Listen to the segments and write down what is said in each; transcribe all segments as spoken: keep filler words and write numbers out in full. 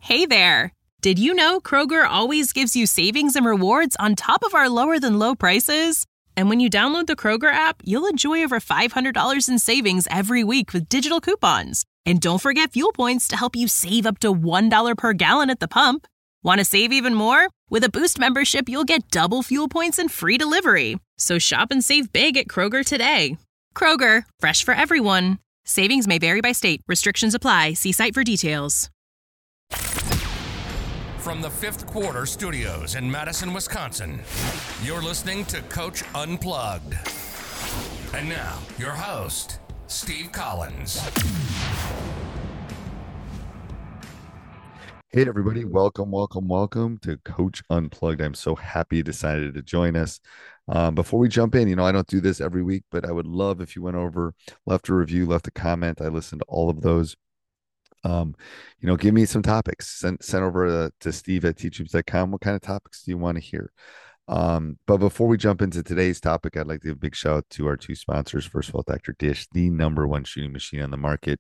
Hey there! Did you know Kroger always gives you savings and rewards on top of our lower-than-low prices? And when you download the Kroger app, you'll enjoy over five hundred dollars in savings every week with digital coupons. And don't forget fuel points to help you save up to one dollar per gallon at the pump. Want to save even more? With a Boost membership, you'll get double fuel points and free delivery. So shop and save big at Kroger today. Kroger, fresh for everyone. Savings may vary by state. Restrictions apply. See site for details. From the Fifth Quarter Studios in Madison, Wisconsin, you're listening to Coach Unplugged. And now, your host, Steve Collins. Hey, everybody. Welcome, welcome, welcome to Coach Unplugged. I'm so happy you decided to join us. Um, before we jump in, you know, I don't do this every week, but I would love if you went over, left a review, left a comment. I listened to all of those. Um, you know, give me some topics. Send, send over to, to Steve at teachhoops dot com. What kind of topics do you want to hear? Um, but before we jump into today's topic, I'd like to give a big shout out to our two sponsors. First of all, Doctor Dish, the number one shooting machine on the market.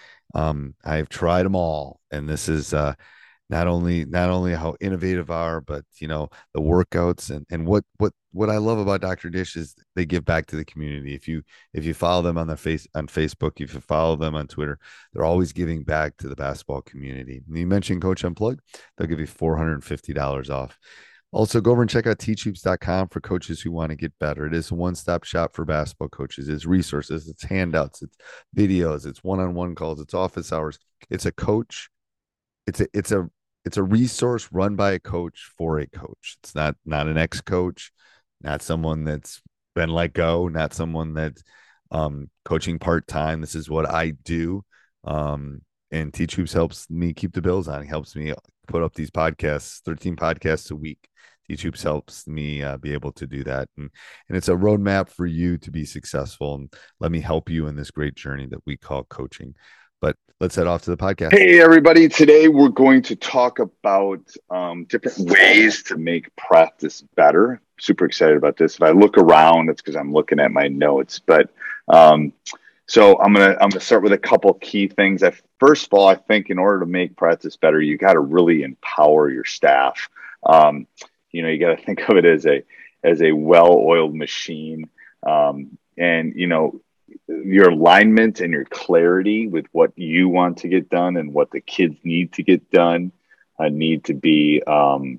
Um, I've tried them all, and this is uh, not only not only how innovative are, but you know, the workouts and and what what what I love about Doctor Dish is they give back to the community. If you if you follow them on the face on Facebook, if you follow them on Twitter, they're always giving back to the basketball community. And you mentioned Coach Unplugged, they'll give you four hundred fifty dollars off. Also, go over and check out teach hoops dot com for coaches who want to get better. It is a one-stop shop for basketball coaches. It's resources, it's handouts, it's videos, it's one-on-one calls, it's office hours. It's a coach. It's a it's a it's a resource run by a coach for a coach. It's not not an ex-coach, not someone that's been let go, not someone that's um, coaching part-time. This is what I do. Um, and Teach Hoops helps me keep the bills on. It helps me put up these podcasts, thirteen podcasts a week. Teach Hoops helps me uh, be able to do that. And, and it's a roadmap for you to be successful. And let me help you in this great journey that we call coaching. But let's head off to the podcast. Hey, everybody. Today, we're going to talk about um, different ways to make practice better. Super excited about this. If I look around, it's because I'm looking at my notes. But um, so I'm going to I'm gonna start with a couple key things. I, first of all, I think in order to make practice better, you got to really empower your staff. Um, you know, you got to think of it as a as a well-oiled machine. Um, and, you know, your alignment and your clarity with what you want to get done and what the kids need to get done uh, need to be um,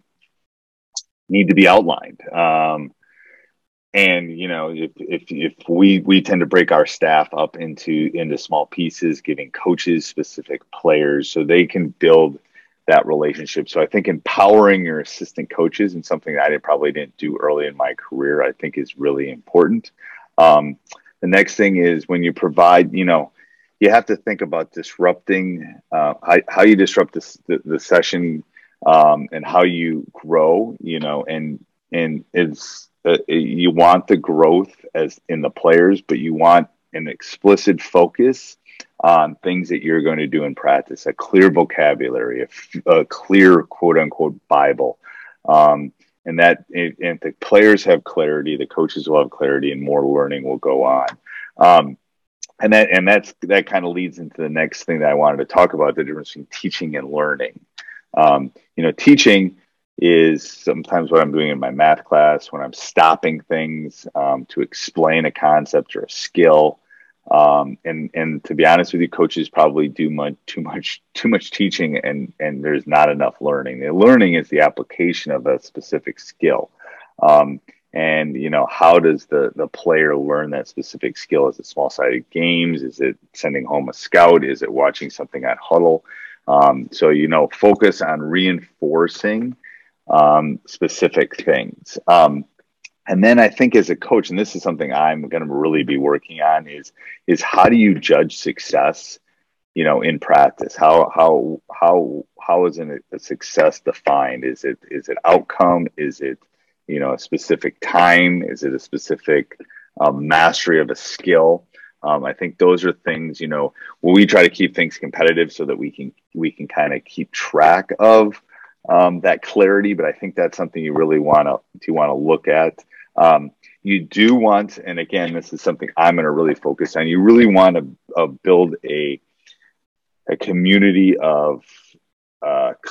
need to be outlined. Um, and you know, if if if we we tend to break our staff up into into small pieces, giving coaches specific players so they can build that relationship. So I think empowering your assistant coaches, and something that I probably didn't do early in my career, I think is really important. Um, The next thing is when you provide, you know, you have to think about disrupting, uh, how, how you disrupt this, the, the session um, and how you grow, you know, and and it's uh, you want the growth as in the players, but you want an explicit focus on things that you're going to do in practice, a clear vocabulary, a, a clear quote unquote Bible. Um, And that, and if the players have clarity, the coaches will have clarity, and more learning will go on. Um, and that, and that's that kind of leads into the next thing that I wanted to talk about: the difference between teaching and learning. Um, you know, teaching is sometimes what I'm doing in my math class when I'm stopping things um, to explain a concept or a skill. Um, and, and to be honest with you, coaches probably do much, too much, too much teaching, and, and there's not enough learning. The learning is the application of a specific skill. Um, and, you know, how does the, the player learn that specific skill? Is it small-sided games? Is it sending home a scout? Is it watching something on Huddle? Um, so, you know, focus on reinforcing um, specific things. Um, And then I think as a coach, and this is something I'm going to really be working on, is is how do you judge success, you know, in practice? How how how how is a success defined? Is it is it outcome? Is it, you know, a specific time? Is it a specific um, mastery of a skill? Um, I think those are things, you know, where we try to keep things competitive so that we can we can kind of keep track of um, that clarity. But I think that's something you really want to you want to look at. Um, you do want, and again, this is something I'm going to really focus on. You really want to uh, build a a community of uh,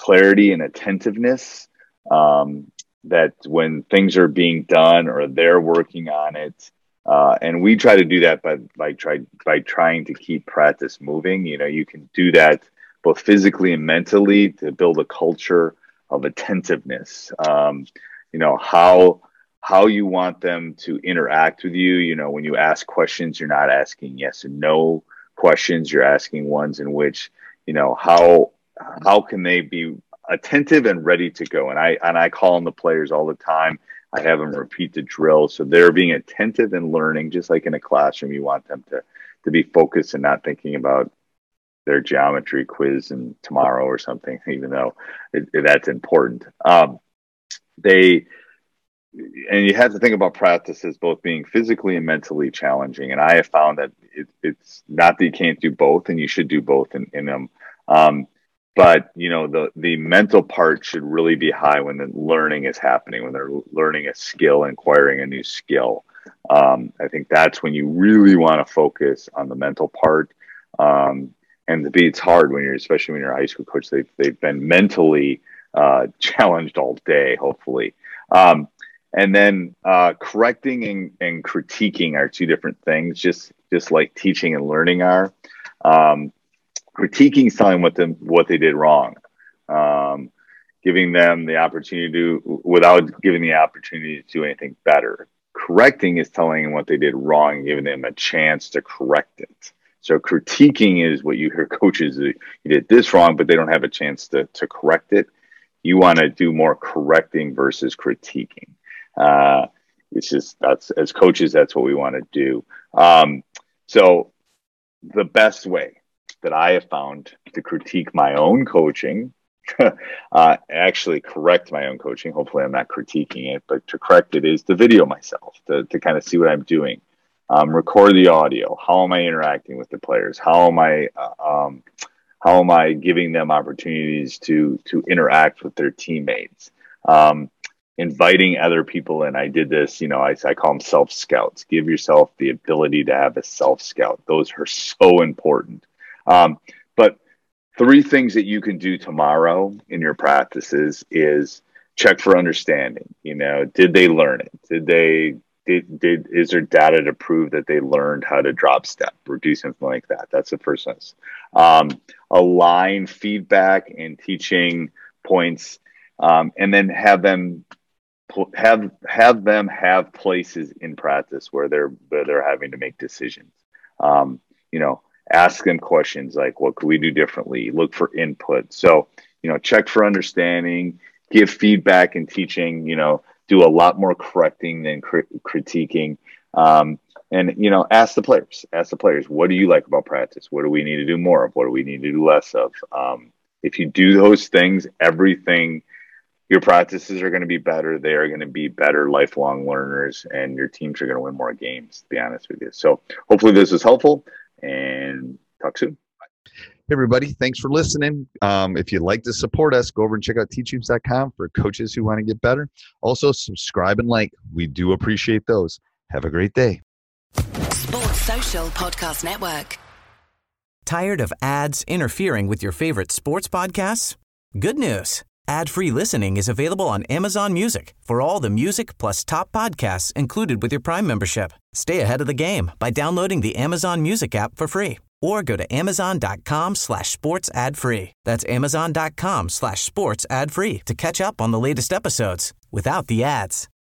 clarity and attentiveness, um, that when things are being done or they're working on it, uh, and we try to do that by by try by trying to keep practice moving. You know, you can do that both physically and mentally to build a culture of attentiveness. Um, you know, how how you want them to interact with you. You know, when you ask questions, you're not asking yes and no questions. You're asking ones in which, you know, how how can they be attentive and ready to go. And I and I call on the players all the time. I have them repeat the drill, so they're being attentive and learning, just like in a classroom. You want them to to be focused and not thinking about their geometry quiz and tomorrow or something, even though it, it, that's important. Um, they and you have to think about practice as both being physically and mentally challenging. And I have found that it, it's not that you can't do both, and you should do both in, in them. Um, But, you know, the, the mental part should really be high when the learning is happening, when they're learning a skill, acquiring a new skill. Um, I think that's when you really want to focus on the mental part. Um, and to be, it's hard when you're, especially when you're a high school coach, they've, they've been mentally uh, challenged all day, hopefully. Um, and then uh, correcting and, and critiquing are two different things, just, just like teaching and learning are. Um, Critiquing is telling what them what they did wrong, um, giving them the opportunity to do without giving the opportunity to do anything better. Correcting is telling them what they did wrong and giving them a chance to correct it. So critiquing is what you hear coaches, you did this wrong, but they don't have a chance to to correct it. You want to do more correcting versus critiquing. Uh, it's just that's as coaches, that's what we want to do. Um, so the best way that I have found to critique my own coaching, uh, actually correct my own coaching. Hopefully I'm not critiquing it, but to correct it is to video myself, to, to kind of see what I'm doing. Um, record the audio. How am I interacting with the players? How am I, uh, um, how am I giving them opportunities to, to interact with their teammates? Um, inviting other people in. I did this, you know, I, I call them self-scouts. Give yourself the ability to have a self-scout. Those are so important. Um, but three things that you can do tomorrow in your practices is check for understanding. You know, did they learn it? Did they, did, did, is there data to prove that they learned how to drop step or do something like that? That's the first one. Um, align feedback and teaching points, um, and then have them have, have them have places in practice where they're, where they're having to make decisions. Um, you know, ask them questions like, what could we do differently? Look for input. So, you know, check for understanding, give feedback and teaching, you know, do a lot more correcting than crit- critiquing. Um, and, you know, ask the players, ask the players, what do you like about practice? What do we need to do more of? What do we need to do less of? Um, if you do those things, everything, your practices are going to be better. They are going to be better lifelong learners, and your teams are going to win more games, to be honest with you. So hopefully this is helpful, and talk soon. Hey everybody, thanks for listening. Um, if you'd like to support us, go over and check out teach hoops dot com for coaches who want to get better. Also, subscribe and like. We do appreciate those. Have a great day. Sports Social Podcast Network. Tired of ads interfering with your favorite sports podcasts? Good news. Ad-free listening is available on Amazon Music for all the music plus top podcasts included with your Prime membership. Stay ahead of the game by downloading the Amazon Music app for free or go to amazon.com slash sports ad free. That's amazon.com slash sports ad free to catch up on the latest episodes without the ads.